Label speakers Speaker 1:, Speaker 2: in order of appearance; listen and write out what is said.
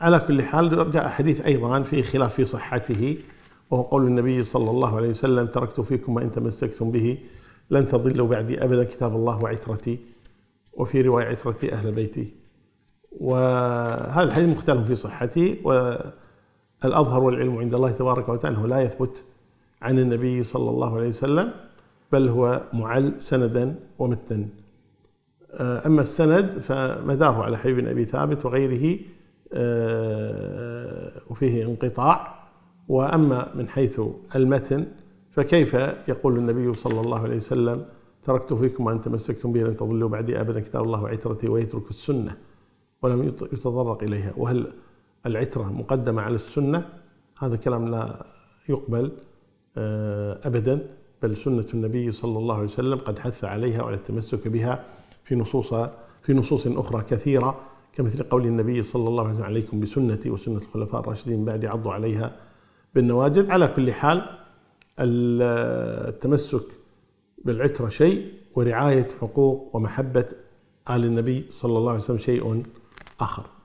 Speaker 1: على كل حال جاء حديث أيضا فيه خلاف في صحته، وهو قول النبي صلى الله عليه وسلم: تركت فيكم ما إن تمسكتم به لن تضلوا بعدي أبدا، كتاب الله وعترتي، وفي رواية عترتي أهل بيتي. وهذا الحديث مختلف في صحته، والأظهر والعلم عند الله تبارك وتعالى أنه لا يثبت عن النبي صلى الله عليه وسلم، بل هو معل سندا ومتنا. أما السند فمداره على حبيب بن أبي ثابت وغيره وفيه انقطاع. وأما من حيث المتن فكيف يقول النبي صلى الله عليه وسلم: تركت فيكم أن تمسكتم به لن تضلوا بعدي أبدا، كتاب الله وعترتي، ويترك السنة ولم يتطرق إليها. وهل العترة مقدمة على السنة؟ هذا كلام لا يقبل أبدا، بل سنة النبي صلى الله عليه وسلم قد حث عليها وعلى التمسك بها في نصوص أخرى كثيرة، كمثل قول النبي صلى الله عليه وسلم: عليكم بسنتي وسنة الخلفاء الراشدين بعد عضوا عليها بالنواجذ. على كل حال التمسك بالعترة شيء، ورعاية حقوق ومحبة آل النبي صلى الله عليه وسلم شيء آخر.